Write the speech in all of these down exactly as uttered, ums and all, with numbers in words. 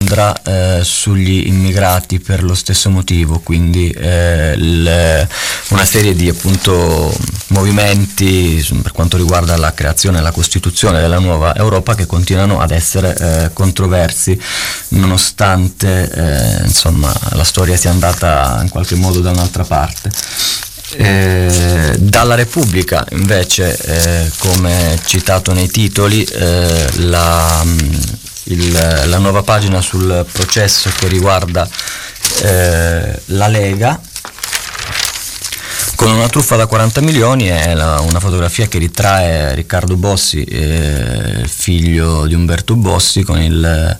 Londra eh, sugli immigrati per lo stesso motivo, quindi eh, il, una serie di appunto movimenti per quanto riguarda la creazione e la costituzione della nuova Europa che continuano ad essere eh, controversi, nonostante eh, insomma la storia sia andata in qualche modo da un'altra parte. Eh, dalla Repubblica invece, eh, come citato nei titoli, eh, la, il, la nuova pagina sul processo che riguarda eh, la Lega, con una truffa da quaranta milioni, è la, una fotografia che ritrae Riccardo Bossi, eh, figlio di Umberto Bossi, con il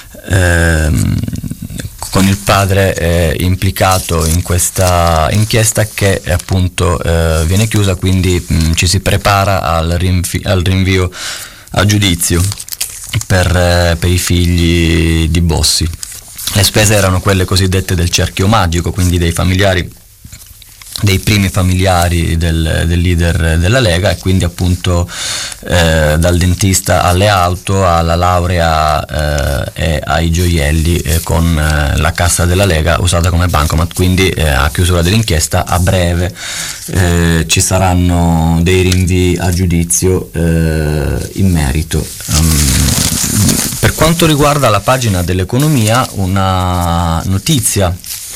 eh, con il padre eh, implicato in questa inchiesta che eh, appunto eh, viene chiusa, quindi mh, ci si prepara al, rinfi- al rinvio a giudizio per, eh, per i figli di Bossi. Le spese erano quelle cosiddette del cerchio magico, quindi dei familiari, dei primi familiari del, del leader della Lega, e quindi appunto eh, dal dentista alle auto, alla laurea eh, e ai gioielli, eh, con eh, la cassa della Lega usata come bancomat. Quindi eh, a chiusura dell'inchiesta a breve eh, ci saranno dei rinvii a giudizio eh, in merito. Um, per quanto riguarda la pagina dell'economia, una notizia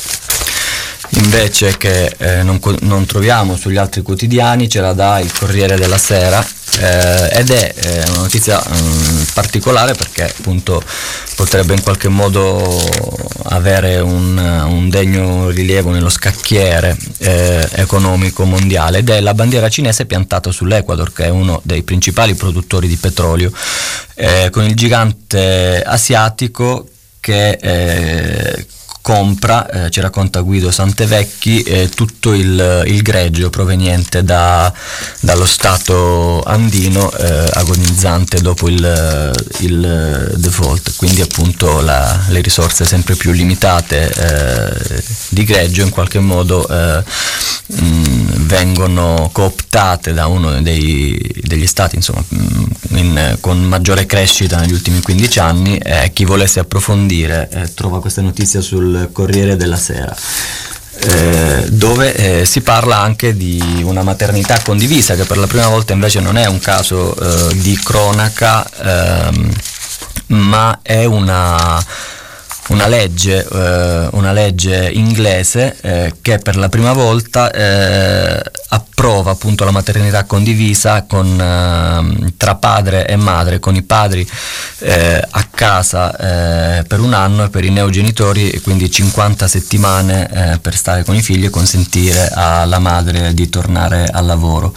invece che eh, non, non troviamo sugli altri quotidiani ce la dà il Corriere della Sera, eh, ed è eh, una notizia um, particolare perché appunto potrebbe in qualche modo avere un, un degno rilievo nello scacchiere eh, economico mondiale, ed è la bandiera cinese piantata sull'Ecuador, che è uno dei principali produttori di petrolio, eh, con il gigante asiatico che eh, compra, eh, ci racconta Guido Santevecchi, eh, tutto il, il greggio proveniente da, dallo stato andino, eh, agonizzante dopo il, il default, quindi appunto la, le risorse sempre più limitate eh, di greggio in qualche modo eh, mh, vengono cooptate da uno dei, degli stati insomma mh, in, con maggiore crescita negli ultimi quindici anni. Eh, chi volesse approfondire eh, trova questa notizia sul Corriere della Sera, eh, dove eh, si parla anche di una maternità condivisa, che per la prima volta invece non è un caso eh, di cronaca, ehm, ma è una una legge, eh, una legge inglese eh, che per la prima volta eh, approva appunto la maternità condivisa con, eh, tra padre e madre, con i padri eh, a casa eh, per un anno e per i neogenitori quindi cinquanta settimane eh, per stare con i figli e consentire alla madre di tornare al lavoro.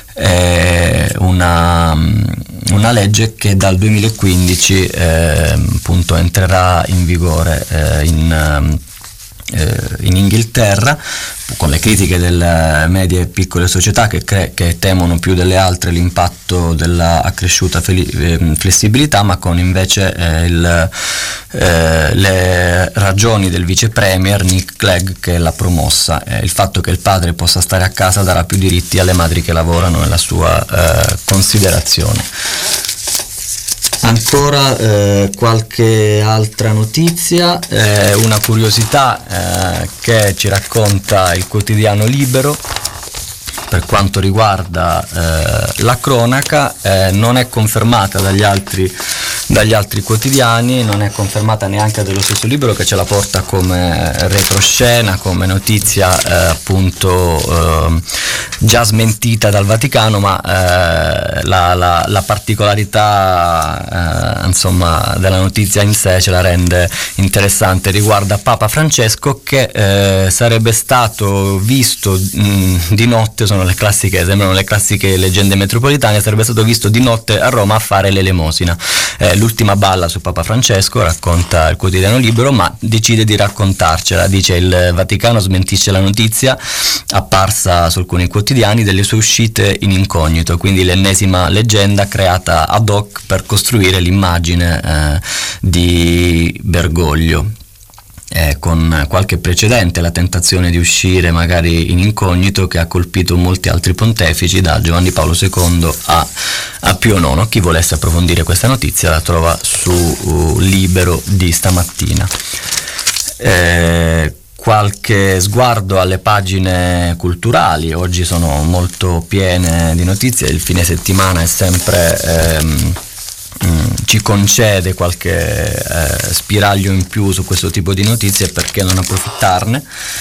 È una, una legge che dal duemilaquindici eh, appunto entrerà in vigore eh, in, eh, in Inghilterra, con le critiche delle medie e piccole società che, cre- che temono più delle altre l'impatto della accresciuta fel- eh, flessibilità, ma con invece eh, il, eh, le ragioni del vice premier Nick Clegg che l'ha promossa. Eh, il fatto che il padre possa stare a casa darà più diritti alle madri che lavorano nella sua eh, considerazione. Ancora eh, qualche altra notizia, eh, una curiosità eh, che ci racconta il quotidiano Libero per quanto riguarda eh, la cronaca, eh, non è confermata dagli altri, dagli altri quotidiani, non è confermata neanche dallo stesso Libero, che ce la porta come retroscena, come notizia eh, appunto eh, già smentita dal Vaticano, ma eh, la, la, la particolarità eh, insomma della notizia in sé ce la rende interessante. Riguarda Papa Francesco che eh, sarebbe stato visto mh, di notte, sono le classiche, sembrano le classiche leggende metropolitane, sarebbe stato visto di notte a Roma a fare l'elemosina. Eh, l'ultima balla su Papa Francesco, racconta il quotidiano Libero, ma decide di raccontarcela. Dice: il Vaticano smentisce la notizia apparsa su alcuni quotidiani delle sue uscite in incognito, quindi l'ennesima leggenda creata ad hoc per costruire l'immagine eh, di Bergoglio. Eh, con qualche precedente, la tentazione di uscire magari in incognito, che ha colpito molti altri pontefici, da Giovanni Paolo secondo a, a Pio nono. Chi volesse approfondire questa notizia la trova su uh, Libero di stamattina. Eh, qualche sguardo alle pagine culturali, oggi sono molto piene di notizie, il fine settimana è sempre... Ehm, ci concede qualche eh, spiraglio in più su questo tipo di notizie, perché non approfittarne?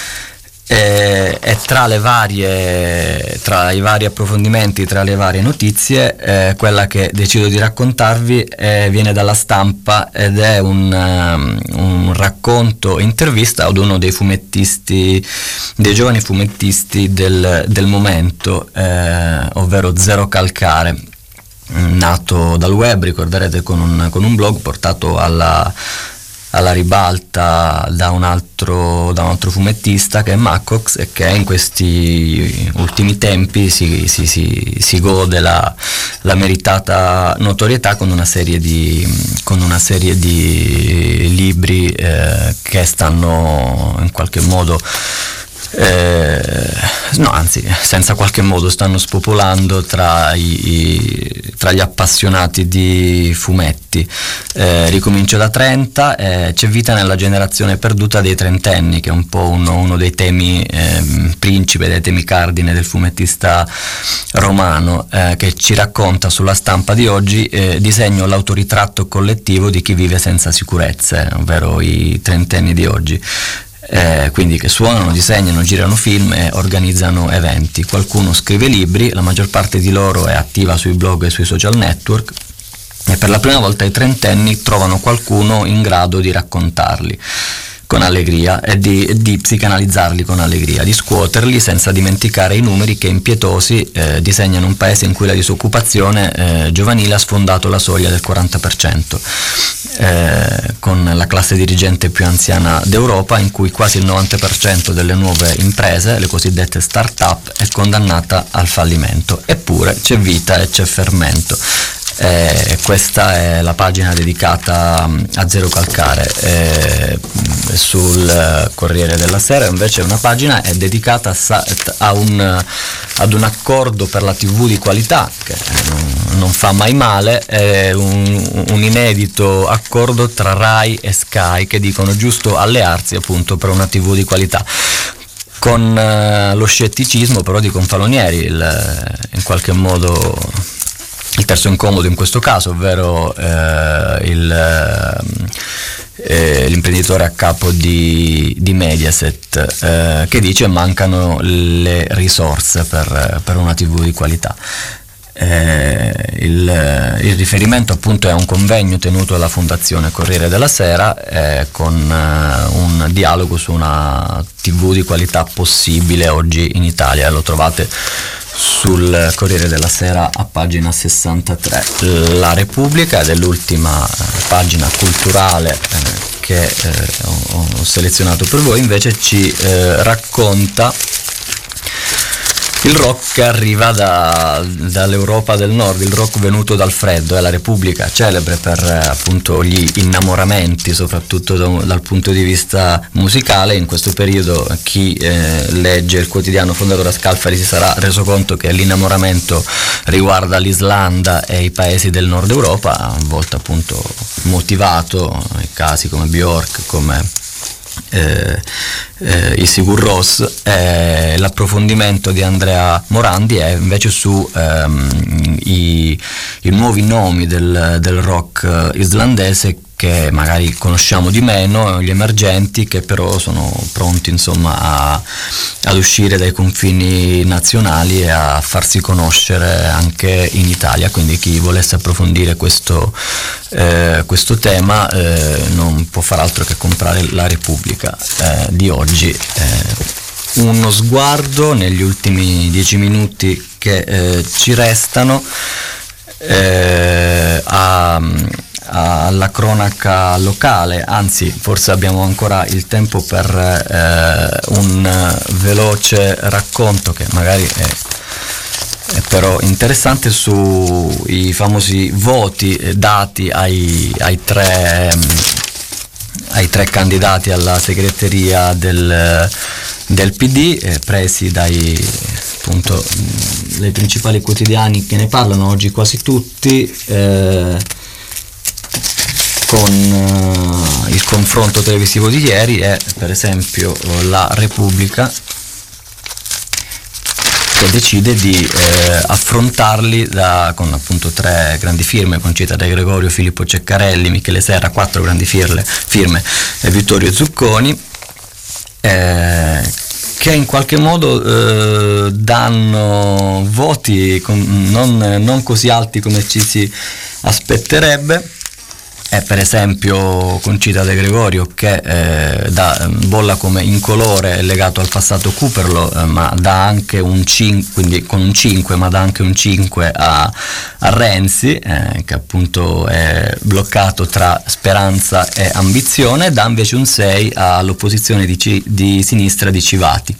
E, e tra le varie tra i vari approfondimenti, tra le varie notizie, eh, quella che decido di raccontarvi eh, viene dalla Stampa, ed è un, um, un racconto intervista ad uno dei fumettisti, dei giovani fumettisti del, del momento, eh, ovvero Zero Calcare, nato dal web, ricorderete, con un, con un blog portato alla, alla ribalta da un altro da un altro fumettista, che è Macox, e che in questi ultimi tempi si, si, si, si gode la, la meritata notorietà con una serie di con una serie di libri eh, che stanno in qualche modo Eh, no, anzi, senza qualche modo stanno spopolando tra, i, i, tra gli appassionati di fumetti. Eh, ricomincio da trenta, eh, c'è vita nella generazione perduta dei trentenni, che è un po' uno, uno dei temi eh, principe, dei temi cardine del fumettista romano, eh, che ci racconta sulla Stampa di oggi, eh, disegno l'autoritratto collettivo di chi vive senza sicurezze, ovvero i trentenni di oggi. Eh, quindi che suonano, disegnano, girano film e organizzano eventi. Qualcuno scrive libri, la maggior parte di loro è attiva sui blog e sui social network, e per la prima volta i trentenni trovano qualcuno in grado di raccontarli con allegria e di, di psicanalizzarli con allegria, di scuoterli senza dimenticare i numeri che impietosi eh, disegnano un paese in cui la disoccupazione eh, giovanile ha sfondato la soglia del quaranta per cento, eh, con la classe dirigente più anziana d'Europa, in cui quasi il novanta per cento delle nuove imprese, le cosiddette start-up, è condannata al fallimento. Eppure c'è vita e c'è fermento. Eh, questa è la pagina dedicata a Zero Calcare. Eh, sul Corriere della Sera invece una pagina è dedicata a, a un, ad un accordo per la tivù di qualità, che non, non fa mai male, è un, un inedito accordo tra Rai e Sky, che dicono giusto allearsi appunto per una tivù di qualità, con uh, lo scetticismo però di Confalonieri, il, in qualche modo il terzo incomodo in questo caso, ovvero eh, il, eh, l'imprenditore a capo di, di Mediaset, eh, che dice mancano le risorse per, per una tivù di qualità. Eh, il, il riferimento appunto è a un convegno tenuto alla Fondazione Corriere della Sera, eh, con eh, un dialogo su una tivù di qualità possibile oggi in Italia. Lo trovate sul Corriere della Sera a pagina sessantatré. La Repubblica, ed è l'ultima pagina culturale eh, che eh, ho, ho selezionato per voi, invece ci eh, racconta il rock che arriva da, dall'Europa del Nord, il rock venuto dal freddo. È la Repubblica, celebre per eh, appunto gli innamoramenti, soprattutto da, dal punto di vista musicale. In questo periodo chi eh, legge il quotidiano Fondatore Scalfari si sarà reso conto che l'innamoramento riguarda l'Islanda e i paesi del Nord Europa, a volte appunto motivato, in casi come Bjork, come Eh, eh, i Sigur Rós. Eh, l'approfondimento di Andrea Morandi è invece su ehm, i, i nuovi nomi del, del rock islandese, che magari conosciamo di meno, gli emergenti, che però sono pronti insomma a, ad uscire dai confini nazionali e a farsi conoscere anche in Italia. Quindi chi volesse approfondire questo, eh, questo tema eh, non può far altro che comprare la Repubblica eh, di oggi. Eh, uno sguardo negli ultimi dieci minuti che eh, ci restano eh, a alla cronaca locale, anzi forse abbiamo ancora il tempo per eh, un veloce racconto che magari è, è però interessante, sui famosi voti dati ai, ai tre ai tre candidati alla segreteria del, del P D, eh, presi dai appunto dai principali quotidiani che ne parlano oggi, quasi tutti, eh, con uh, il confronto televisivo di ieri è per esempio la Repubblica, che decide di eh, affrontarli da, con appunto tre grandi firme: Concita De Gregorio, Filippo Ceccarelli, Michele Serra, quattro grandi firme, firme e Vittorio Zucconi, eh, che in qualche modo eh, danno voti con, non, non così alti come ci si aspetterebbe. È per esempio Concita De Gregorio, che eh, dà, bolla come incolore legato al passato Cooperlo, eh, ma dà anche un cinque, quindi con un cinque, ma dà anche un cinque a, a Renzi, eh, che appunto è bloccato tra speranza e ambizione, dà invece un sei all'opposizione di, C- di sinistra di Civati.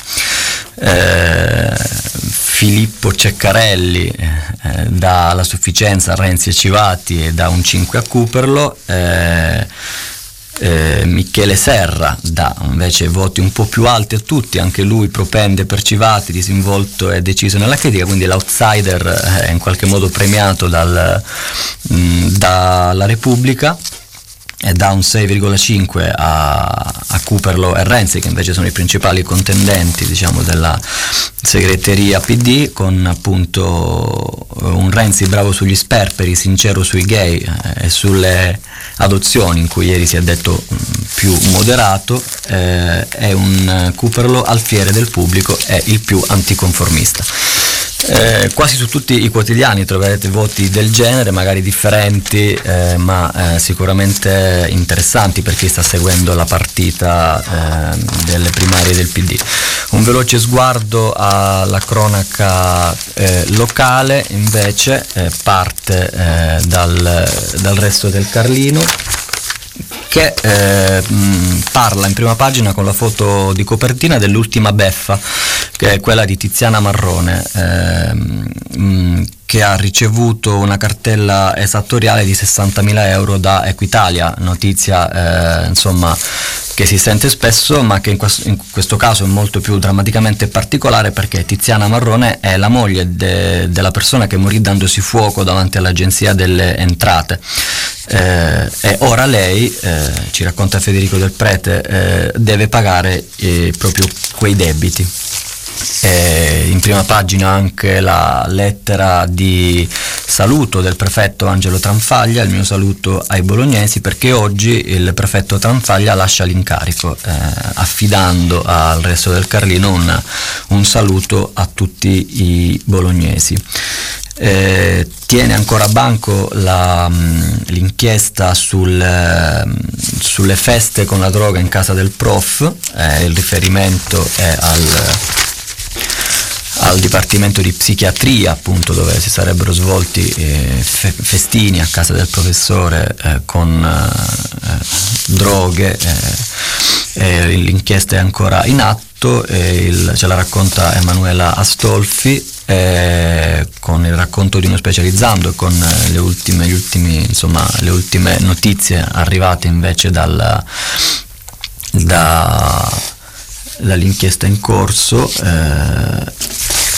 Eh, Filippo Ceccarelli eh, dà la sufficienza a Renzi e Civati e dà un cinque a Cooperlo. eh, eh, Michele Serra dà invece voti un po' più alti a tutti, anche lui propende per Civati, disinvolto e deciso nella critica, quindi l'outsider è in qualche modo premiato dal, mh, dalla Repubblica, e dà un sei virgola cinque a, a Cooperlo e Renzi, che invece sono i principali contendenti, diciamo, della segreteria P D, con appunto un Renzi bravo sugli sperperi, sincero sui gay eh, e sulle adozioni, in cui ieri si è detto mh, più moderato, eh, e un Cooperlo alfiere del pubblico e il più anticonformista. Eh, quasi su tutti i quotidiani troverete voti del genere, magari differenti, eh, ma eh, sicuramente interessanti per chi sta seguendo la partita eh, delle primarie del P D. Un veloce sguardo alla cronaca eh, locale invece eh, parte eh, dal, dal Resto del Carlino, che eh, mh, parla in prima pagina con la foto di copertina dell'ultima beffa, che è quella di Tiziana Marrone, eh, mh, che ha ricevuto una cartella esattoriale di sessantamila euro da Equitalia, notizia eh, insomma che si sente spesso, ma che in questo, in questo caso è molto più drammaticamente particolare, perché Tiziana Marrone è la moglie de, della persona che morì dandosi fuoco davanti all'Agenzia delle Entrate. Eh, e ora lei, eh, ci racconta Federico Del Prete, eh, deve pagare eh, proprio quei debiti. Eh, in prima pagina anche la lettera di saluto del prefetto Angelo Tranfaglia, il mio saluto ai bolognesi, perché oggi il prefetto Tranfaglia lascia l'incarico, eh, affidando al Resto del Carlino un, un saluto a tutti i bolognesi. Eh, tiene ancora a banco la, l'inchiesta sul, sulle feste con la droga in casa del prof, eh, il riferimento è al al Dipartimento di Psichiatria, appunto, dove si sarebbero svolti eh, fe- festini a casa del professore eh, con eh, droghe. Eh, l'inchiesta è ancora in atto, e il, ce la racconta Emanuela Astolfi, eh, con il racconto di uno specializzando e con le ultime, gli ultimi, insomma, le ultime notizie arrivate invece dal, da dall'inchiesta in corso. eh,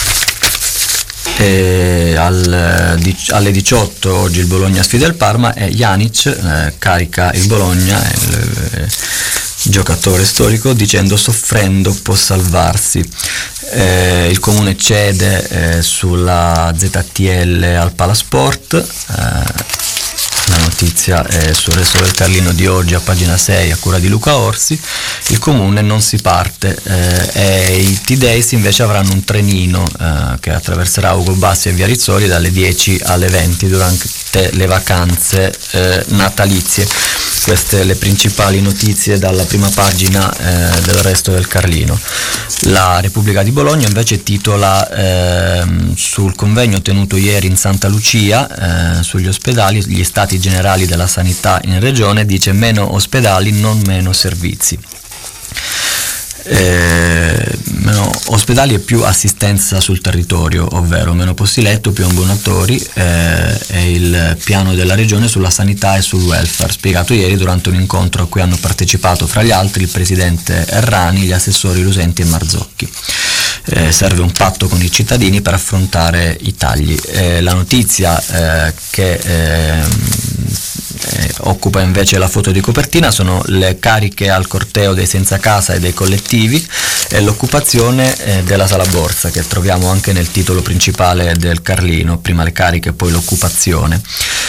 E al, alle diciotto oggi il Bologna sfida il Parma e Janic eh, carica il Bologna, il eh, giocatore storico, dicendo: soffrendo può salvarsi. Eh, il comune cede eh, sulla Z T L al Palasport. eh, La notizia è sul Resto del Carlino di oggi, a pagina sei, a cura di Luca Orsi. Il comune non si parte, eh, e i T-Days invece avranno un trenino eh, che attraverserà Ugo Bassi e Via Rizzoli dalle dieci alle venti durante le vacanze eh, natalizie. Queste le principali notizie dalla prima pagina eh, del Resto del Carlino. La Repubblica di Bologna invece titola eh, sul convegno tenuto ieri in Santa Lucia eh, sugli ospedali, gli stati generali della sanità in regione, dice: meno ospedali, non meno servizi. Eh, meno ospedali e più assistenza sul territorio, ovvero meno posti letto, più ambulatori, eh, è il piano della regione sulla sanità e sul welfare, spiegato ieri durante un incontro a cui hanno partecipato fra gli altri il presidente Errani, gli assessori Lusenti e Marzocchi. Eh, serve un patto con i cittadini per affrontare i tagli. Eh, la notizia eh, che eh, eh, occupa invece la foto di copertina sono le cariche al corteo dei senza casa e dei collettivi e l'occupazione eh, della Sala Borsa, che troviamo anche nel titolo principale del Carlino, prima le cariche e poi l'occupazione.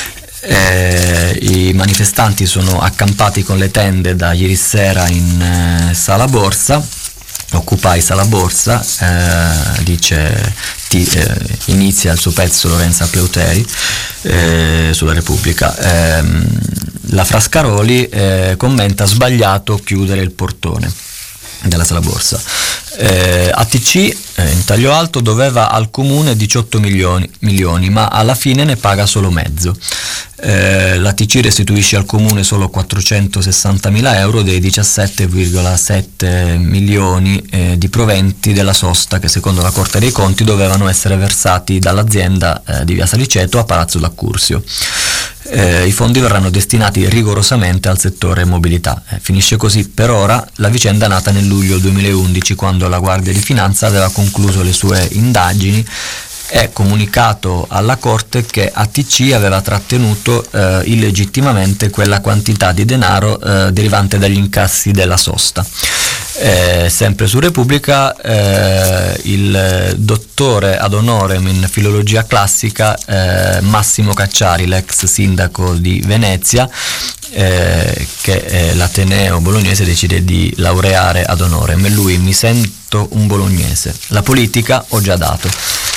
Eh, i manifestanti sono accampati con le tende da ieri sera in eh, Sala Borsa. Occupy Sala Borsa, eh, dice, ti, eh, inizia il suo pezzo Lorenza Pleuteri eh, sulla Repubblica. Eh, la Frascaroli eh, commenta: sbagliato chiudere il portone della Sala Borsa. Eh, A T C eh, in taglio alto doveva al comune diciotto milioni, milioni, ma alla fine ne paga solo mezzo. Eh, l'A T C restituisce al comune solo quattrocentosessantamila euro dei diciassette virgola sette milioni eh, di proventi della sosta, che secondo la Corte dei Conti dovevano essere versati dall'azienda eh, di via Saliceto a Palazzo d'Accursio. Eh, I fondi verranno destinati rigorosamente al settore mobilità. Eh, finisce così per ora la vicenda nata nel luglio duemilaundici, quando la Guardia di Finanza aveva concluso le sue indagini e comunicato alla Corte che A T C aveva trattenuto eh, illegittimamente quella quantità di denaro eh, derivante dagli incassi della sosta. Eh, sempre su Repubblica, eh, il dottore ad honorem in filologia classica eh, Massimo Cacciari, l'ex sindaco di Venezia, eh, che eh, l'Ateneo bolognese decide di laureare ad honorem, e lui: mi sento un bolognese, la politica ho già dato.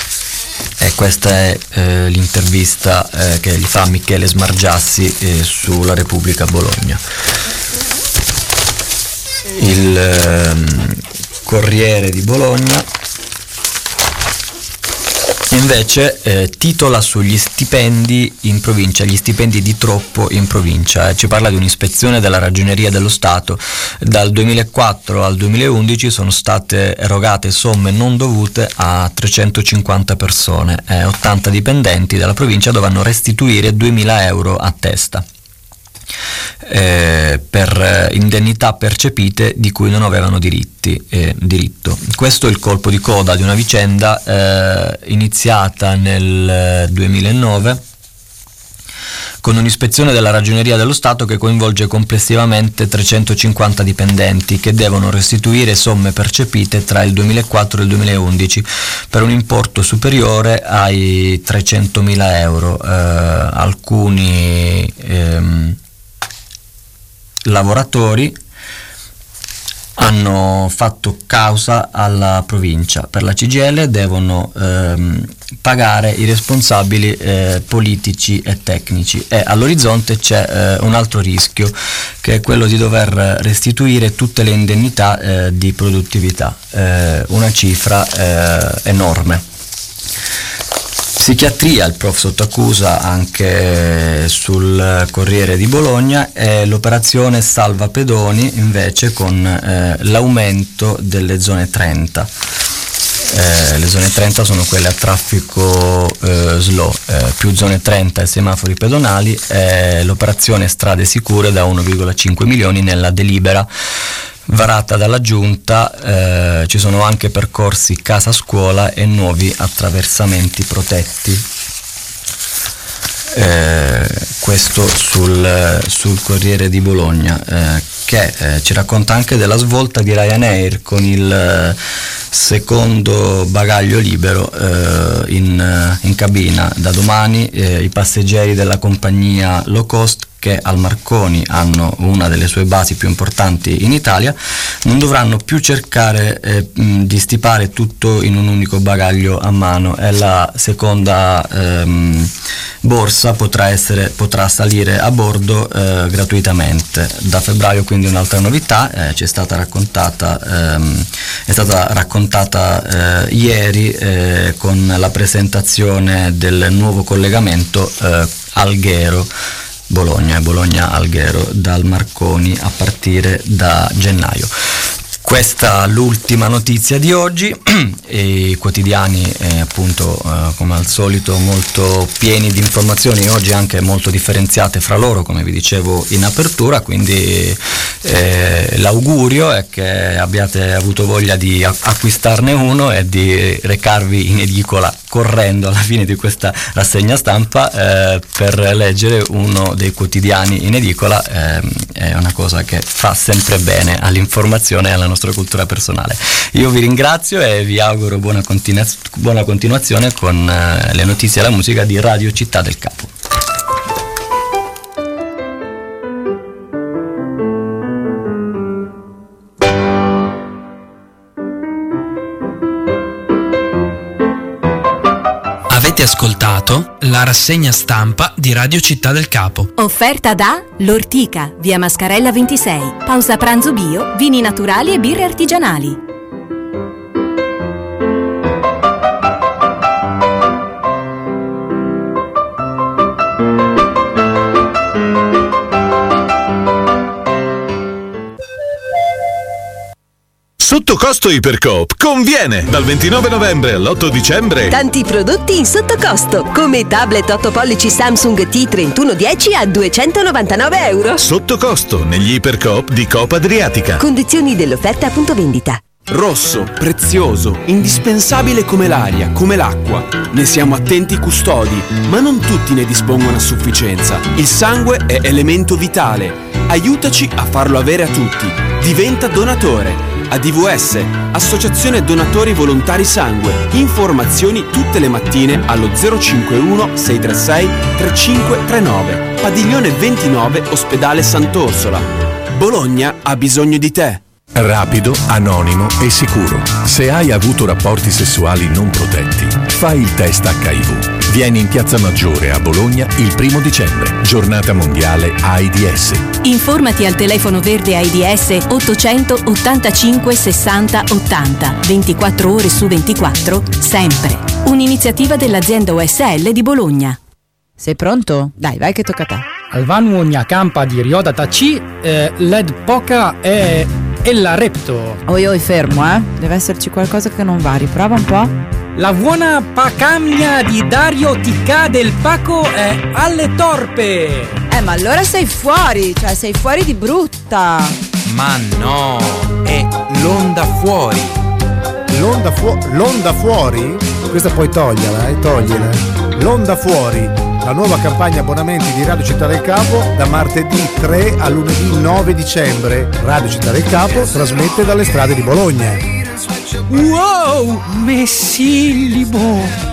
E questa è eh, l'intervista eh, che gli fa Michele Smargiassi eh, sulla Repubblica Bologna. Il ehm, Corriere di Bologna invece eh, titola sugli stipendi in provincia, gli stipendi di troppo in provincia. Eh, ci parla di un'ispezione della Ragioneria dello Stato. Dal duemilaquattro al duemilaundici sono state erogate somme non dovute a trecentocinquanta persone, eh, ottanta dipendenti della provincia dovranno restituire duemila euro a testa. Eh, per indennità percepite di cui non avevano diritti, eh, diritto. Questo è il colpo di coda di una vicenda eh, iniziata nel duemilanove con un'ispezione della Ragioneria dello Stato che coinvolge complessivamente trecentocinquanta dipendenti che devono restituire somme percepite tra il duemilaquattro e il duemilaundici per un importo superiore ai trecentomila euro. Eh, alcuni ehm, lavoratori hanno fatto causa alla provincia. Per la C G I L devono ehm, pagare i responsabili eh, politici e tecnici, e all'orizzonte c'è eh, un altro rischio, che è quello di dover restituire tutte le indennità eh, di produttività, eh, una cifra eh, enorme. Psichiatria, il prof sotto accusa anche sul Corriere di Bologna, e l'operazione Salva Pedoni invece con eh, l'aumento delle zone trenta. Eh, le zone trenta sono quelle a traffico eh, slow, eh, più zone trenta e semafori pedonali, eh, l'operazione Strade Sicure da uno virgola cinque milioni nella delibera varata dalla Giunta. Eh, ci sono anche percorsi casa-scuola e nuovi attraversamenti protetti. Eh, questo sul, sul Corriere di Bologna, eh, che eh, ci racconta anche della svolta di Ryanair con il eh, secondo bagaglio libero eh, in, in cabina. Da domani eh, i passeggeri della compagnia low cost, che al Marconi hanno una delle sue basi più importanti in Italia, non dovranno più cercare eh, mh, di stipare tutto in un unico bagaglio a mano, e la seconda ehm, borsa potrà, essere, potrà salire a bordo eh, gratuitamente. Da febbraio quindi un'altra novità, eh, ci è stata raccontata, ehm, è stata raccontata eh, ieri eh, con la presentazione del nuovo collegamento eh, Alghero Bologna e Bologna Alghero dal Marconi a partire da gennaio. Questa l'ultima notizia di oggi. E i quotidiani eh, appunto eh, come al solito molto pieni di informazioni, oggi anche molto differenziate fra loro, come vi dicevo in apertura, quindi eh, l'augurio è che abbiate avuto voglia di acquistarne uno e di recarvi in edicola correndo alla fine di questa rassegna stampa eh, per leggere uno dei quotidiani in edicola. Eh, è una cosa che fa sempre bene all'informazione e alla nostra cultura personale. Io vi ringrazio e vi auguro buona, continu- buona continuazione con eh, le notizie e la musica di Radio Città del Capo. Avete ascoltato la rassegna stampa di Radio Città del Capo. Offerta da L'Ortica, via Mascarella ventisei. Pausa pranzo bio, vini naturali e birre artigianali. Sotto costo Ipercoop conviene! Dal ventinove novembre all'otto dicembre tanti prodotti in sottocosto, come tablet otto pollici Samsung T trentuno dieci a duecentonovantanove euro. Sotto costo negli Ipercoop di Coop Adriatica. Condizioni dell'offerta a punto vendita. Rosso, prezioso, indispensabile come l'aria, come l'acqua. Ne siamo attenti custodi, ma non tutti ne dispongono a sufficienza. Il sangue è elemento vitale. Aiutaci a farlo avere a tutti. Diventa donatore. A D V S, Associazione Donatori Volontari Sangue. Informazioni tutte le mattine allo zero cinquantuno sei tre sei tre cinque tre nove. Padiglione ventinove, Ospedale Sant'Orsola. Bologna ha bisogno di te. Rapido, anonimo e sicuro. Se hai avuto rapporti sessuali non protetti, fai il test H I V. Vieni in Piazza Maggiore a Bologna il primo dicembre, giornata mondiale AIDS. Informati al telefono verde AIDS ottocento ottantacinque sessanta ottanta, ventiquattro ore su ventiquattro, sempre. Un'iniziativa dell'azienda O S L di Bologna. Sei pronto? Dai, vai che tocca a te. Alvanuogna campa di Rioda Taci, eh, led poca e... e la repto. Oi oi, fermo, eh. Deve esserci qualcosa che non va. Riprova un po'. La buona pacamia di Dario Ticca del Paco è alle torpe. Eh, ma allora sei fuori, cioè sei fuori di brutta. Ma no, è l'onda fuori. L'onda, fu- l'onda fuori? Questa puoi toglierla, eh, togliela. L'onda fuori, la nuova campagna abbonamenti di Radio Città del Capo da martedì tre a lunedì nove dicembre. Radio Città del Capo trasmette dalle strade di Bologna. Wow, Messilibo!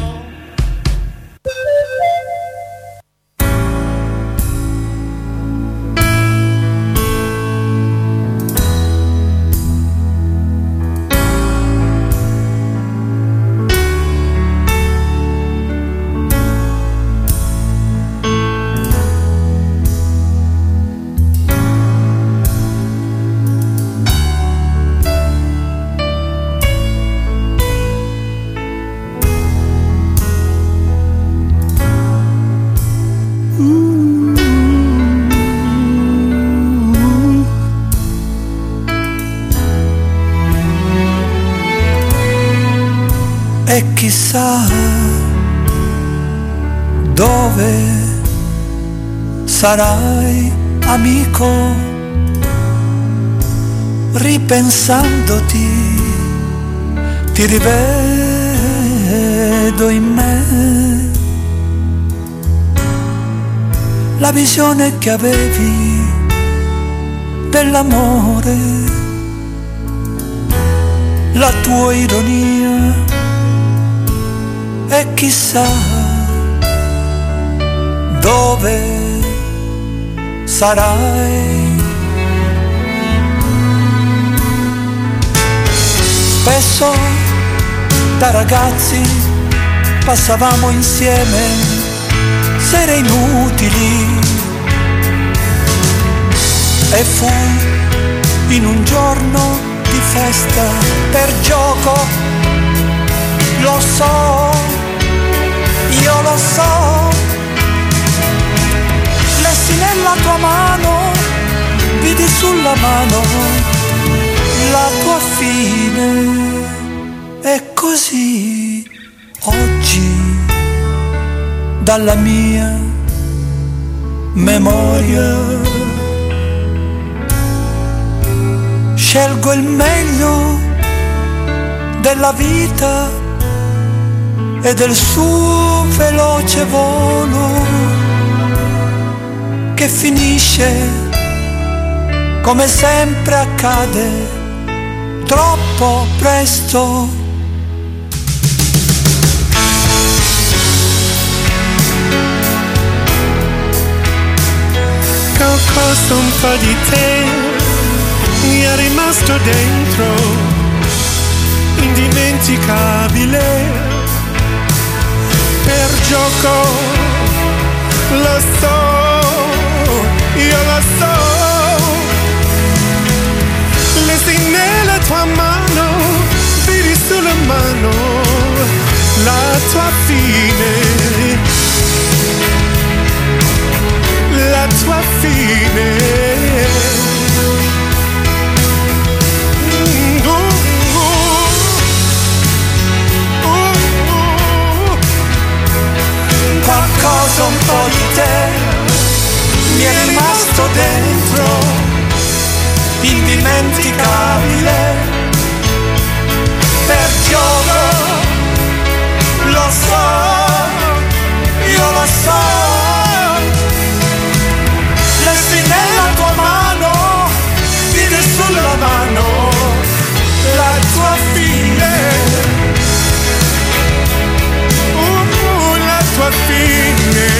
E chissà dove sarai, amico, ripensandoti ti rivedo in me la visione che avevi dell'amore, la tua ironia. E chissà dove sarai. Spesso da ragazzi passavamo insieme sere inutili e fu in un giorno di festa per gioco, lo so, io lo so, lessi nella tua mano, vidi sulla mano la tua fine. E così oggi dalla mia memoria scelgo il meglio della vita e del suo veloce volo che finisce come sempre accade troppo presto. Qualcosa un po' di te mi è rimasto dentro, indimenticabile, per gioco, lo so, io lo so, lesi nella tua mano, vedi sulla mano la tua fine, la tua fine. Qualcosa un po' di te mi è rimasto dentro, indimenticabile, per gioco, lo so, io lo so, lesi nella tua mano, vedi sulla mano la tua fine. Tua fine.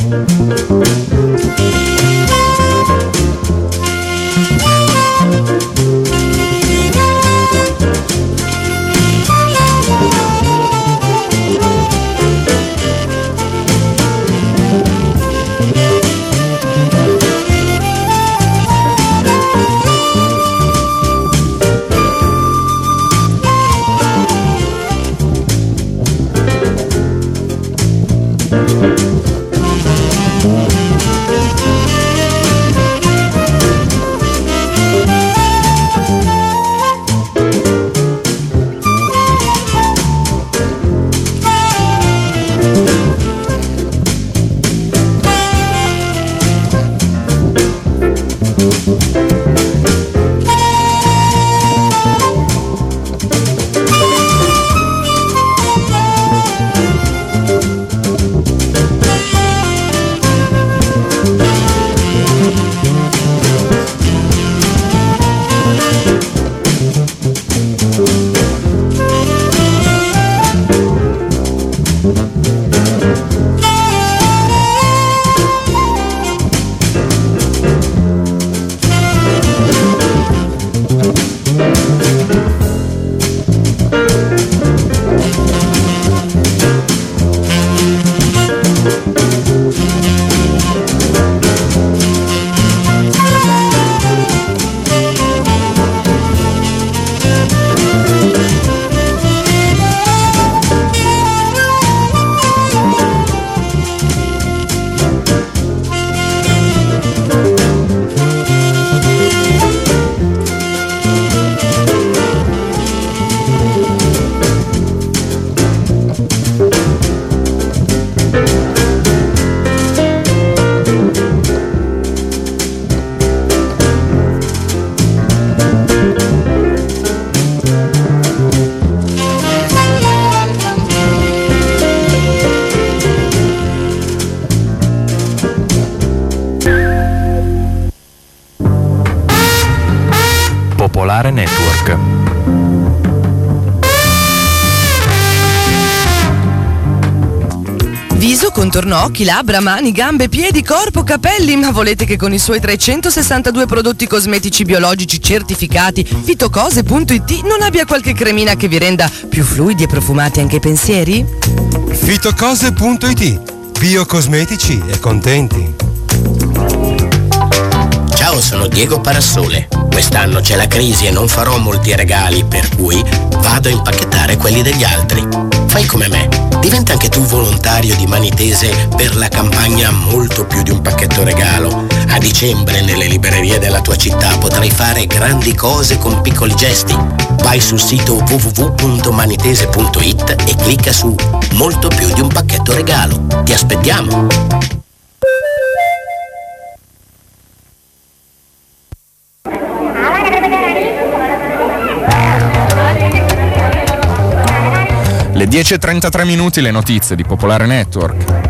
Popolare Network. Viso, contorno occhi, labbra, mani, gambe, piedi, corpo, capelli, ma volete che con i suoi trecentosessantadue prodotti cosmetici biologici certificati Fitocose punto it non abbia qualche cremina che vi renda più fluidi e profumati anche i pensieri? Fitocose punto it, biocosmetici e contenti. Ciao, sono Diego Parassole. Quest'anno c'è la crisi e non farò molti regali, per cui vado a impacchettare quelli degli altri. Fai come me, diventa anche tu volontario di Manitese per la campagna Molto più di un pacchetto regalo. A dicembre nelle librerie della tua città potrai fare grandi cose con piccoli gesti. Vai sul sito w w w punto manitese punto it e clicca su Molto più di un pacchetto regalo. Ti aspettiamo! Le dieci e trentatré minuti, le notizie di Popolare Network.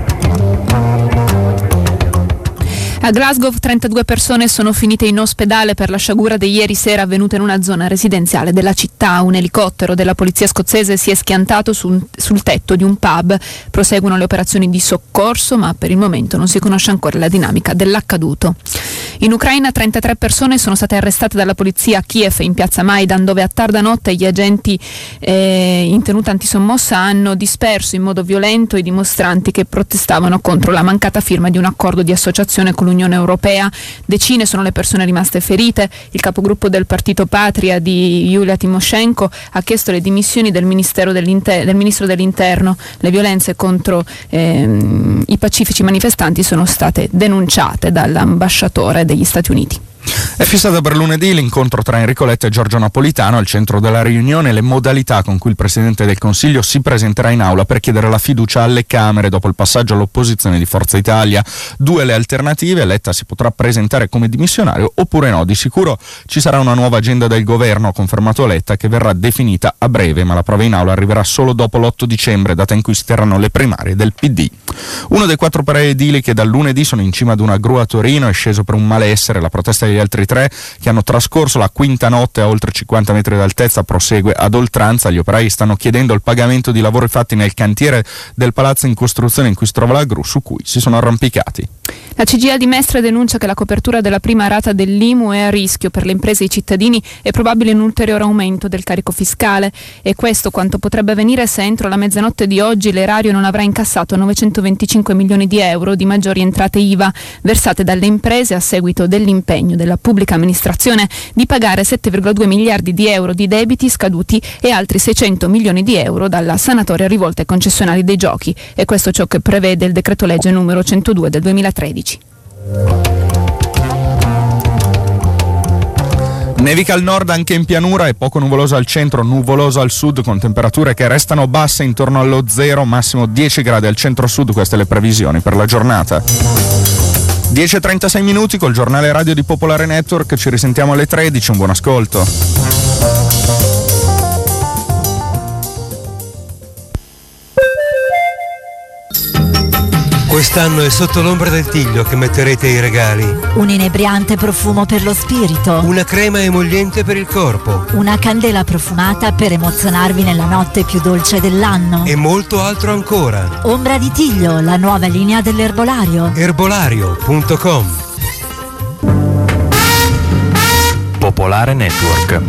A Glasgow trentadue persone sono finite in ospedale per la sciagura di ieri sera avvenuta in una zona residenziale della città. Un elicottero della polizia scozzese si è schiantato sul, sul tetto di un pub. Proseguono le operazioni di soccorso, ma per il momento non si conosce ancora la dinamica dell'accaduto. In Ucraina trentatré persone sono state arrestate dalla polizia a Kiev in piazza Maidan, dove a tarda notte gli agenti eh, in tenuta antisommossa hanno disperso in modo violento i dimostranti che protestavano contro la mancata firma di un accordo di associazione con l'Unione Europea. Decine sono le persone rimaste ferite. Il capogruppo del partito Patria di Yulia Tymoshenko ha chiesto le dimissioni del, Ministero dell'Inter- del ministro dell'Interno. Le violenze contro ehm, i pacifici manifestanti sono state denunciate dall'ambasciatore degli Stati Uniti. È fissato per lunedì l'incontro tra Enrico Letta e Giorgio Napolitano. Al centro della riunione le modalità con cui il Presidente del Consiglio si presenterà in aula per chiedere la fiducia alle Camere dopo il passaggio all'opposizione di Forza Italia. Due le alternative: Letta si potrà presentare come dimissionario oppure no. Di sicuro ci sarà una nuova agenda del governo, ha confermato Letta, che verrà definita a breve, ma la prova in aula arriverà solo dopo l'otto dicembre, data in cui si terranno le primarie del P D. Uno dei quattro operai edili che dal lunedì sono in cima ad una gru a Torino è sceso per un malessere. La protesta degli Gli altri tre, che hanno trascorso la quinta notte a oltre cinquanta metri d'altezza, prosegue ad oltranza. Gli operai stanno chiedendo il pagamento di lavori fatti nel cantiere del palazzo in costruzione in cui si trova la gru, su cui si sono arrampicati. La C G I L di Mestre denuncia che la copertura della prima rata dell'I M U è a rischio per le imprese e i cittadini. È probabile un ulteriore aumento del carico fiscale, e questo quanto potrebbe avvenire se entro la mezzanotte di oggi l'erario non avrà incassato novecentoventicinque milioni di euro di maggiori entrate I V A versate dalle imprese a seguito dell'impegno della pubblica amministrazione di pagare sette virgola due miliardi di euro di debiti scaduti e altri seicento milioni di euro dalla sanatoria rivolta ai concessionari dei giochi. E questo ciò che prevede il decreto legge numero centodue del duemilatredici. Nevica al nord anche in pianura e poco nuvoloso al centro, nuvoloso al sud, con temperature che restano basse intorno allo zero, massimo dieci gradi al centro-sud. Queste le previsioni per la giornata. dieci e trentasei minuti col giornale radio di Popolare Network, ci risentiamo alle tredici, un buon ascolto. Quest'anno è sotto l'ombra del Tiglio che metterete i regali. Un inebriante profumo per lo spirito. Una crema emolliente per il corpo. Una candela profumata per emozionarvi nella notte più dolce dell'anno. E molto altro ancora. Ombra di Tiglio, la nuova linea dell'erbolario. Erbolario punto com. Popolare Network.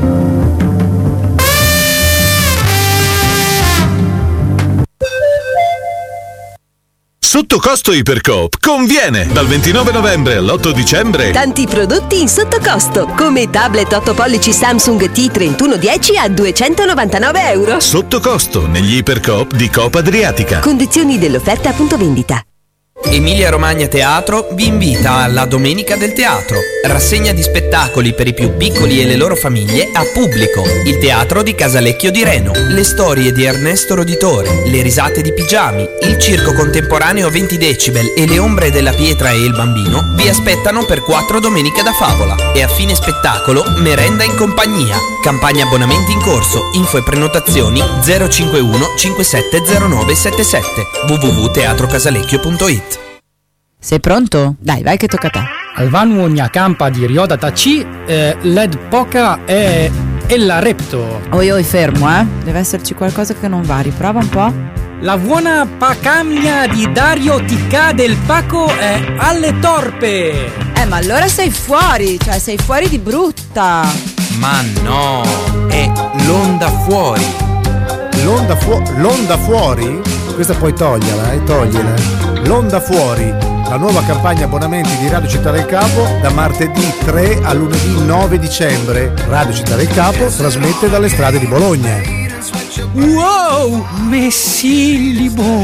Sotto costo Ipercoop conviene! Dal ventinove novembre all'otto dicembre tanti prodotti in sottocosto, come tablet otto pollici Samsung T trentuno dieci a duecentonovantanove euro. Sotto costo negli Ipercoop di Coop Adriatica. Condizioni dell'offerta a punto vendita. Emilia Romagna Teatro vi invita alla Domenica del Teatro, rassegna di spettacoli per i più piccoli e le loro famiglie a pubblico. Il teatro di Casalecchio di Reno, le storie di Ernesto Roditore, le risate di Pigiami, il circo contemporaneo venti decibel e le ombre della pietra e il bambino vi aspettano per quattro domeniche da favola. E a fine spettacolo merenda in compagnia. Campagna abbonamenti in corso, info e prenotazioni zero cinquantuno cinquantasette zero nove settantasette w w w punto teatro casalecchio punto it. Sei pronto? Dai, vai che tocca a te. Alvanu ogna campa di Rioda Taci, eh, led poca e, e la repto. Oi oi, fermo, eh. Deve esserci qualcosa che non va, riprova un po'. La buona pacamia di Dario T K del Paco è alle torpe. Eh, ma allora sei fuori, cioè sei fuori di brutta. Ma no, è l'onda fuori. L'onda, fu- l'onda fuori? Questa puoi toglierla, eh, togliela. L'onda fuori, la nuova campagna abbonamenti di Radio Città del Capo, da martedì tre a lunedì nove dicembre. Radio Città del Capo trasmette dalle strade di Bologna. Wow, Messilibo.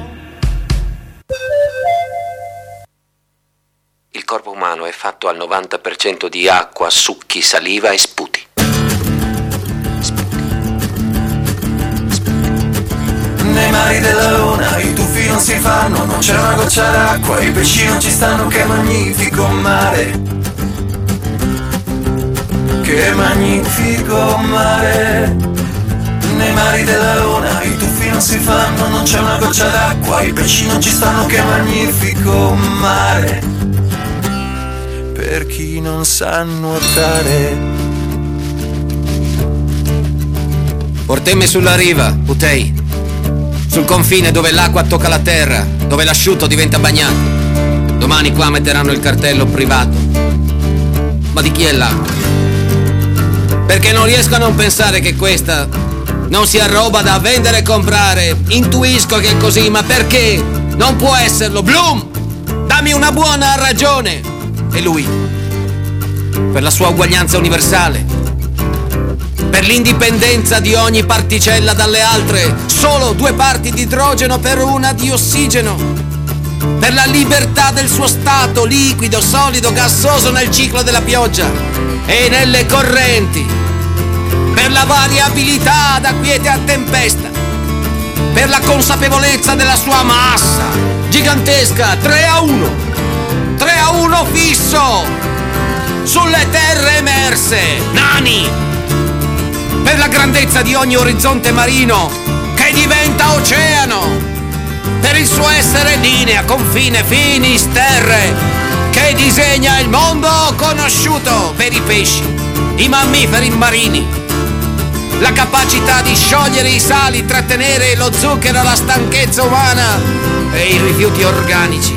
Il corpo umano è fatto al novanta per cento di acqua, succhi, saliva e sputi. Nei mari della luna i tuffi non si fanno, non c'è una goccia d'acqua, i pesci non ci stanno, che magnifico mare. Che magnifico mare. Nei mari della luna i tuffi non si fanno, non c'è una goccia d'acqua, i pesci non ci stanno, che magnifico mare. Per chi non sa nuotare. Portemme sulla riva, Putei. Sul confine dove l'acqua tocca la terra, dove l'asciutto diventa bagnato. Domani qua metteranno il cartello privato. Ma di chi è l'acqua? Perché non riesco a non pensare che questa non sia roba da vendere e comprare. Intuisco che è così, ma perché? Non può esserlo. Bloom, dammi una buona ragione. E lui, per la sua uguaglianza universale, per l'indipendenza di ogni particella dalle altre, solo due parti di idrogeno per una di ossigeno, per la libertà del suo stato, liquido, solido, gassoso nel ciclo della pioggia e nelle correnti, per la variabilità da quiete a tempesta, per la consapevolezza della sua massa gigantesca. Tre a uno, tre a uno fisso sulle terre emerse, nani, per la grandezza di ogni orizzonte marino che diventa oceano, per il suo essere linea, confine, finis terre, che e disegna il mondo conosciuto per i pesci, i mammiferi marini, la capacità di sciogliere i sali, trattenere lo zucchero, la stanchezza umana e i rifiuti organici.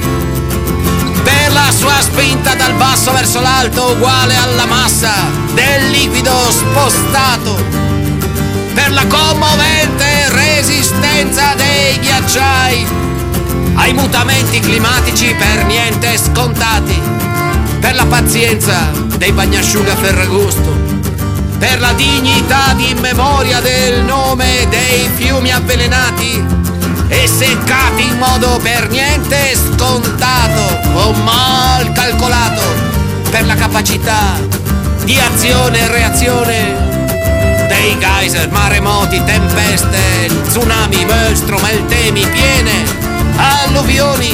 Per la sua spinta dal basso verso l'alto uguale alla massa del liquido spostato, per la commovente resistenza dei ghiacciai ai mutamenti climatici per niente scontati, per la pazienza dei bagnasciuga Ferragosto, per la dignità di memoria del nome dei fiumi avvelenati e seccati in modo per niente scontato o mal calcolato, per la capacità di azione e reazione dei geyser, maremoti, tempeste, tsunami, maelstrom, eltemi, piene, alluvioni,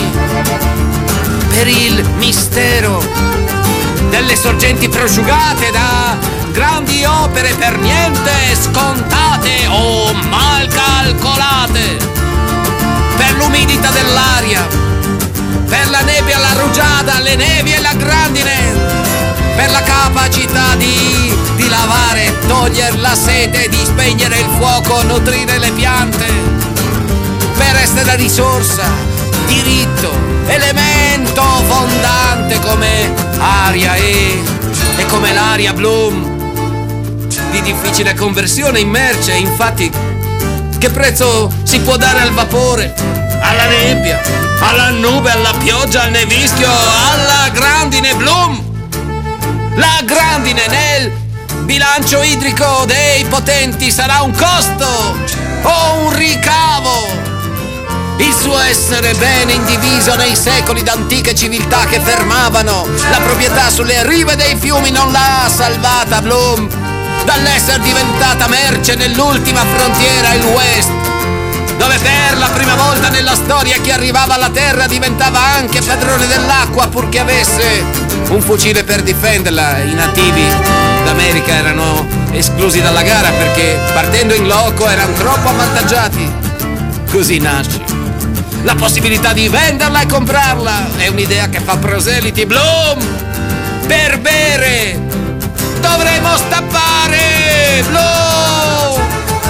per il mistero delle sorgenti prosciugate da grandi opere per niente scontate o mal calcolate, per l'umidità dell'aria, per la nebbia, la rugiada, le nevi e la grandine, per la capacità di, di lavare, togliere la sete, di spegnere il fuoco, nutrire le piante, per essere la risorsa, diritto, elemento fondante come aria e, e come l'aria Bloom, di difficile conversione in merce. Infatti, che prezzo si può dare al vapore, alla nebbia, alla nube, alla pioggia, al nevischio, alla grandine Bloom? La grandine nel bilancio idrico dei potenti sarà un costo o un ricavo? Il suo essere bene indiviso nei secoli d'antiche civiltà che fermavano la proprietà sulle rive dei fiumi non l'ha salvata Bloom dall'essere diventata merce nell'ultima frontiera, il West, dove per la prima volta nella storia chi arrivava alla terra diventava anche padrone dell'acqua purché avesse un fucile per difenderla. I nativi d'America erano esclusi dalla gara perché partendo in loco erano troppo avvantaggiati. Così nasce la possibilità di venderla e comprarla. È un'idea che fa proseliti Bloom. Per bere dovremo stappare Bloom.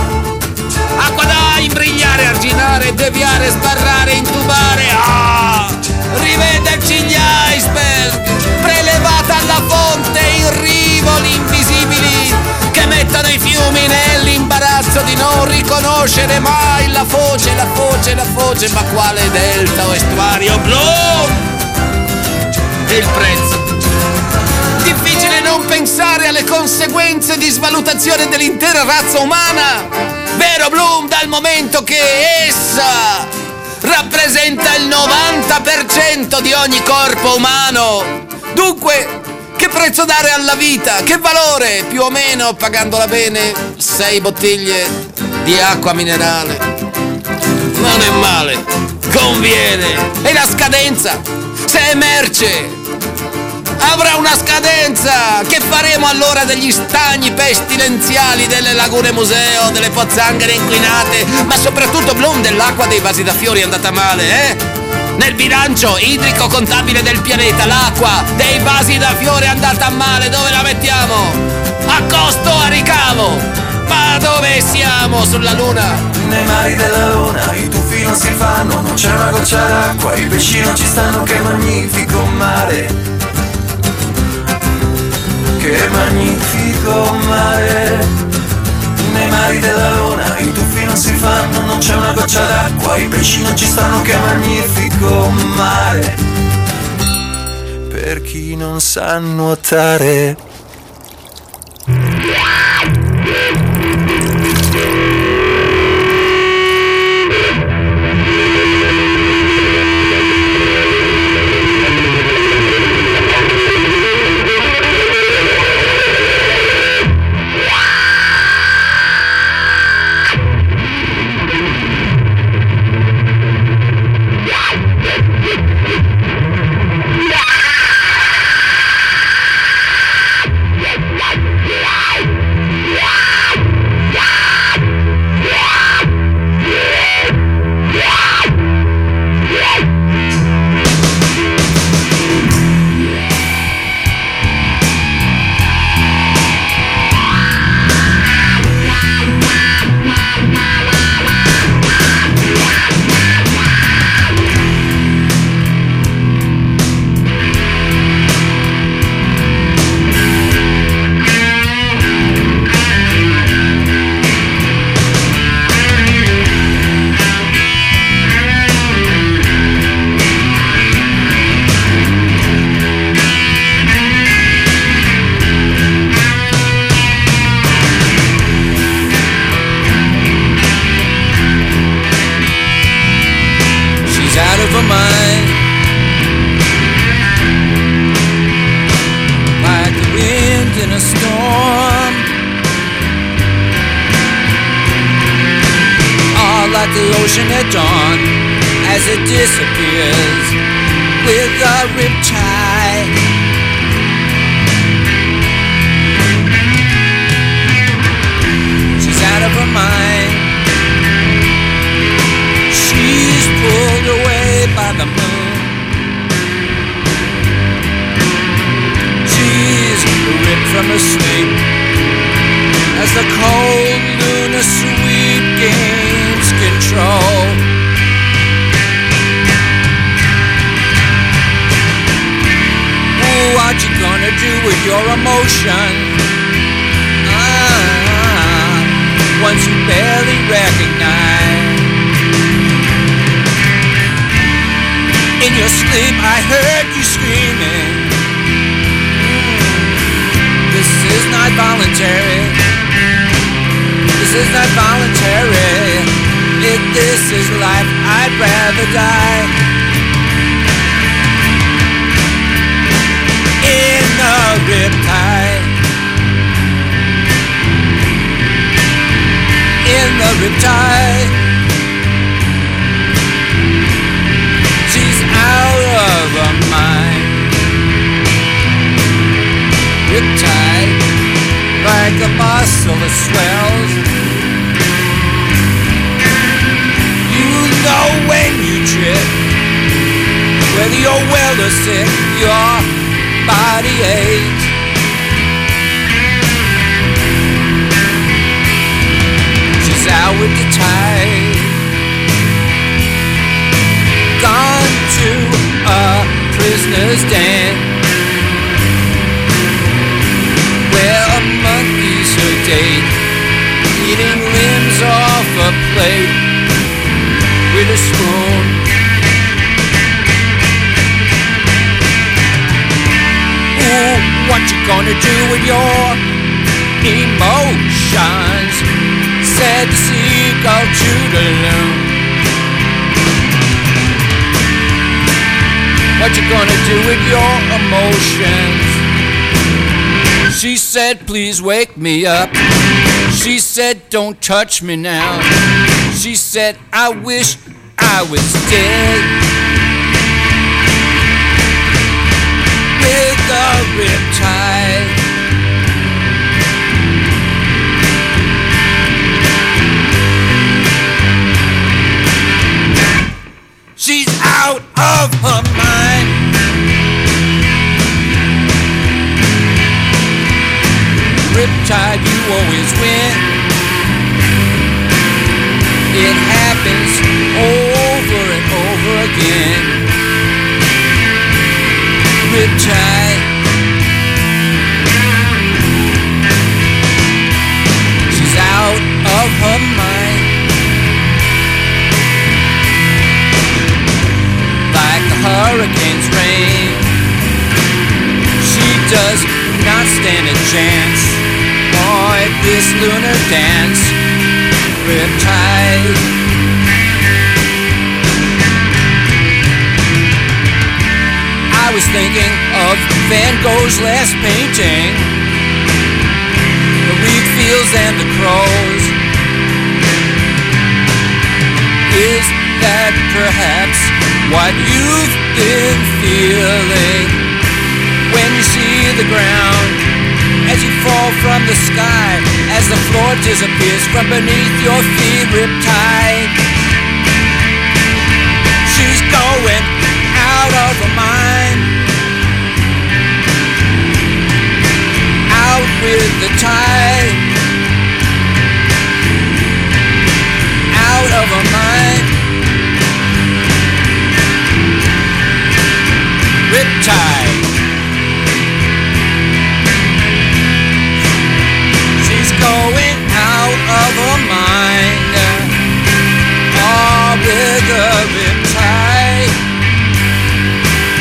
Acqua da imbrigliare, arginare, deviare, sbarrare, intubare. Ah! Rivenderci gli iceberg, prelevata alla fonte in rivoli invisibili che mettono i fiumi nell'imbarazzo di non riconoscere mai la foce, la foce, la foce, ma quale delta o estuario Bloom? E il prezzo? Difficile non pensare alle conseguenze di svalutazione dell'intera razza umana, vero Bloom, dal momento che essa rappresenta il novanta per cento di ogni corpo umano. Dunque, che prezzo dare alla vita? Che valore? Più o meno, pagandola bene, sei bottiglie di acqua minerale. Non è male, conviene. E la scadenza? Se è merce, avrà una scadenza. Che faremo allora degli stagni pestilenziali, delle lagune museo, delle pozzanghere inquinate, ma soprattutto Bloom dell'acqua dei vasi da fiori è andata male, eh? Nel bilancio idrico contabile del pianeta l'acqua dei vasi da fiori è andata male. Dove la mettiamo? A costo o a ricavo? Ma dove siamo? Sulla luna? Nei mari della luna i tuffi non si fanno, non c'è una goccia d'acqua, i pesci non ci stanno, che magnifico mare, che magnifico mare. Nei mari della luna i tuffi non si fanno, non c'è una goccia d'acqua, i pesci non ci stanno, che magnifico mare, per chi non sa nuotare. like the ocean at dawn as it disappears with a riptide. She's out of her mind. She's pulled away by the moon. She's ripped from her sleep as the cold lunar sweep gains control. Ooh, what you gonna do with your emotion? Ah, ones you barely recognize. In your sleep I heard you screaming. This is not voluntary. This is not voluntary. If this is life, I'd rather die. In the riptide. In the riptide. She's out of her mind. Riptide, like a muscle that swells. You know when you trip, whether you're well or sick, your body aches. She's out with the tide, gone to a prisoner's den, where monkeys sedate, eating limbs off a plate with a spoon. Ooh, what you gonna do with your emotions? Said the seagull to the loon. What you gonna do with your emotions? She said, please wake me up. She said, don't touch me now. She said, I wish I was dead. With the riptide. She's out of her mind. Riptide, you always win. It happens over and over again. Riptide. She's out of her mind. Like the hurricane's rain, she does not stand a chance. Boy, this lunar dance, riptide. I was thinking of Van Gogh's last painting, the wheat fields and the crows. Is that perhaps what you've been feeling when you see the ground as you fall from the sky, as the floor disappears from beneath your feet? Riptide. She's going out of her mind, out with the tide, out of her mind. Riptide. Going out of her mind, all with a riptide.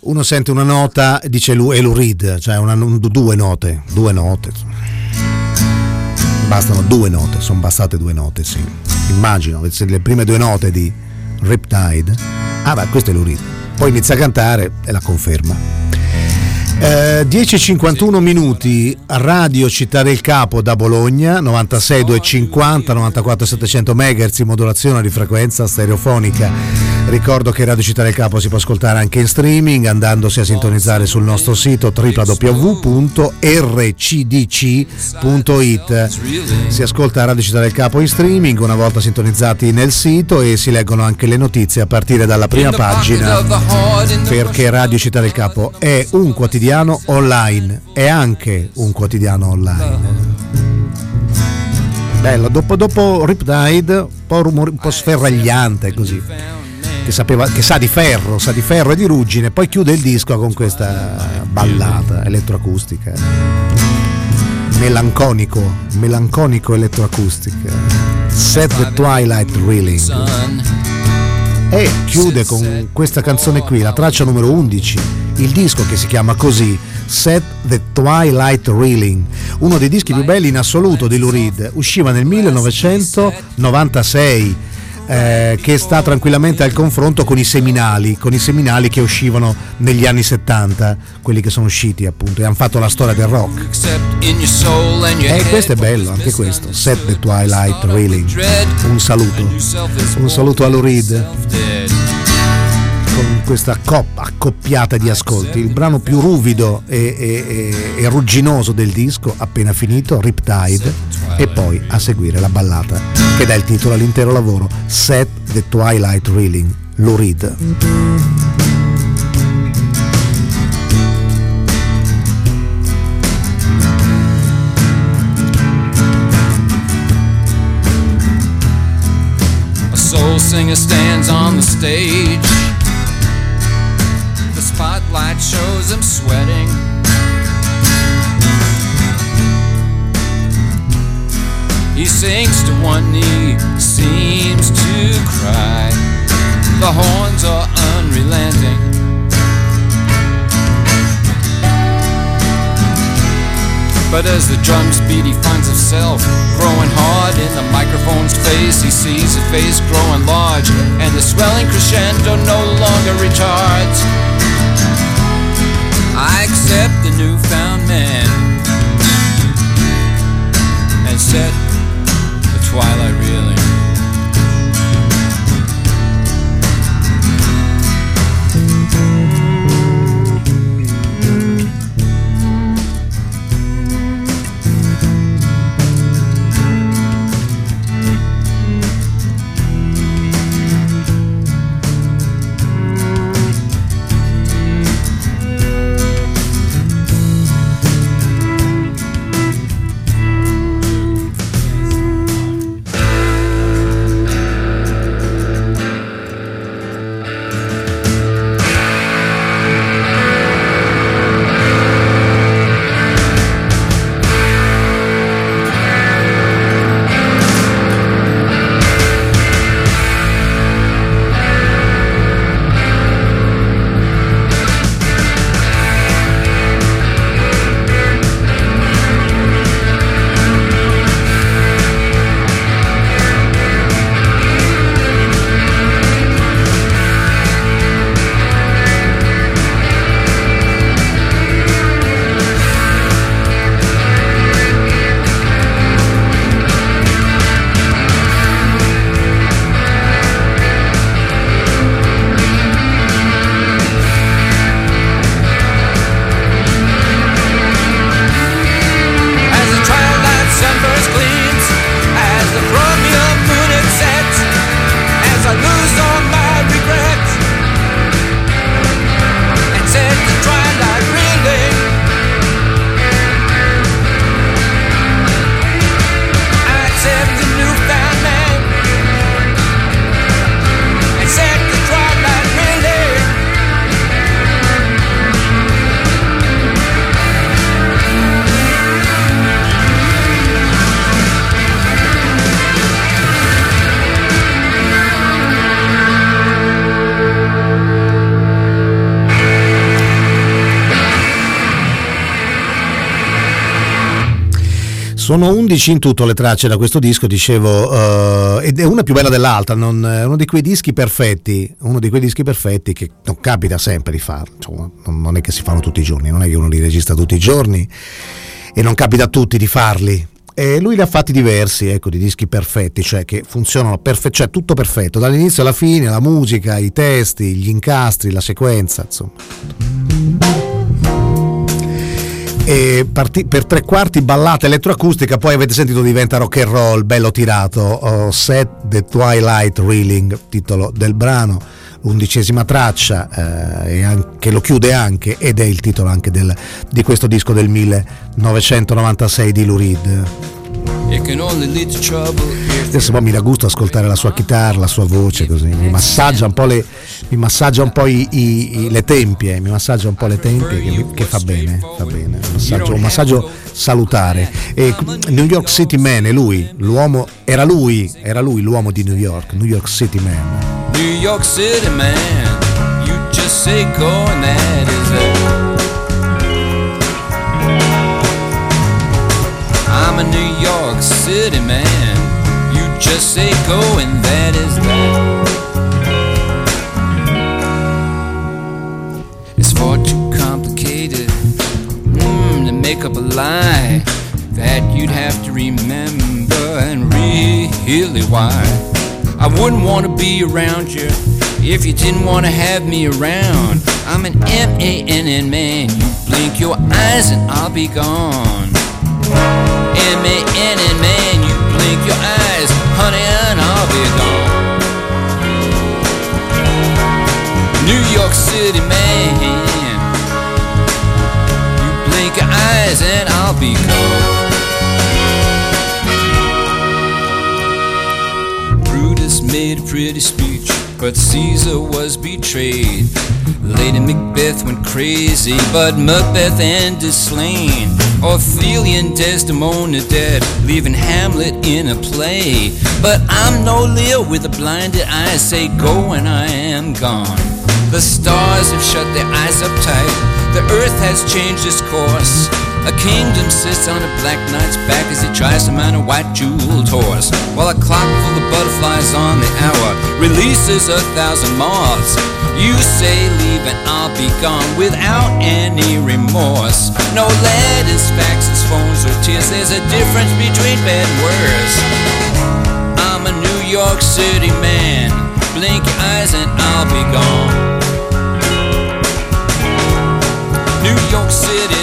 uno sente una nota e dice è Lou Reed, cioè una, due note, due note. Bastano due note, sono bastate due note, sì. Immagino, le prime due note di Riptide. Ah, beh, questo è Lou Reed. Poi inizia a cantare e la conferma. Eh, dieci e cinquantuno minuti, Radio Città del Capo da Bologna, novantasei duecentocinquanta, novantaquattro settecento megahertz, modulazione di frequenza stereofonica. Ricordo che Radio Città del Capo si può ascoltare anche in streaming andandosi a sintonizzare sul nostro sito w w w punto r c d c punto i t. Si ascolta Radio Città del Capo in streaming una volta sintonizzati nel sito e si leggono anche le notizie a partire dalla prima pagina, perché Radio Città del Capo è un quotidiano online, è anche un quotidiano online. Bello, dopo, dopo Riptide, un po' rumore, un po' sferragliante così, che sapeva, che sa di ferro, sa di ferro e di ruggine, poi chiude il disco con questa ballata elettroacustica, melanconico, melanconico elettroacustica, Set the Twilight Reeling, e chiude con questa canzone qui, la traccia numero undici, il disco che si chiama così, Set the Twilight Reeling, uno dei dischi più belli in assoluto di Lou Reed, usciva nel millenovecentonovantasei, eh, che sta tranquillamente al confronto con i seminali, con i seminali che uscivano negli anni settanta, quelli che sono usciti appunto e hanno fatto la storia del rock. E questo è bello, anche questo, Set the Twilight Reeling. Un saluto, un saluto a Lou Reed con questa coppa accoppiata di ascolti, il brano più ruvido e, e, e, e rugginoso del disco, appena finito, Riptide, e poi a seguire la ballata che dà il titolo all'intero lavoro, Set the Twilight Reeling, Lou Reed. A soul singer stands on the stage. Spotlight shows him sweating. He sinks to one knee, seems to cry. The horns are unrelenting. But as the drums beat, he finds himself growing hard in the microphone's face. He sees a face growing large, and the swelling crescendo no longer retards. I accept the newfound man and set the twilight reeling. Sono undici in tutto le tracce da questo disco, dicevo, uh, ed è una più bella dell'altra, non, uno di quei dischi perfetti, uno di quei dischi perfetti che non capita sempre di farlo, insomma, non è che si fanno tutti i giorni, non è che uno li registra tutti i giorni e non capita a tutti di farli. E lui ne ha fatti diversi, ecco, di dischi perfetti, cioè che funzionano perfetto, cioè tutto perfetto, dall'inizio alla fine, la musica, i testi, gli incastri, la sequenza, insomma. E parti, per tre quarti ballata elettroacustica, poi avete sentito diventa rock and roll, bello tirato. Oh, Set the Twilight Reeling, titolo del brano, undicesima traccia, eh, e anche, lo chiude anche, ed è il titolo anche del, di questo disco del millenovecentonovantasei di Lou Reed. Adesso poi mi dà gusto ascoltare la sua chitarra, la sua voce, così mi massaggia un po' le, mi massaggia un po' i, i, i, le tempie, mi massaggia un po' le tempie che, che fa bene, fa bene, un massaggio, un massaggio salutare. E New York City Man è lui, l'uomo, era lui, era lui l'uomo di New York, New York City Man. New York City man, you just say go and that is it. I'm a New York City man, you just say go and that is that. It's far too complicated mm, to make up a lie that you'd have to remember and really why. I wouldn't want to be around you if you didn't want to have me around. I'm an M A N N man, you blink your eyes and I'll be gone. M A N N man, you blink your eyes, honey, and I'll be gone. New York City man, you blink your eyes and I'll be gone. Brutus made a pretty speech, but Caesar was betrayed. Lady Macbeth went crazy, but Macbeth ended slain. Ophelia and Desdemona dead, leaving Hamlet in a play. But I'm no Lear with a blinded eye, say go and I am gone. The stars have shut their eyes up tight, the earth has changed its course. A kingdom sits on a black knight's back as he tries to mount a white jeweled horse, while a clock full of butterflies on the hour releases a thousand moths. You say leave and I'll be gone without any remorse. No letters, faxes, phones or tears, there's a difference between bad and worse. I'm a New York City man, blink your eyes and I'll be gone. New York City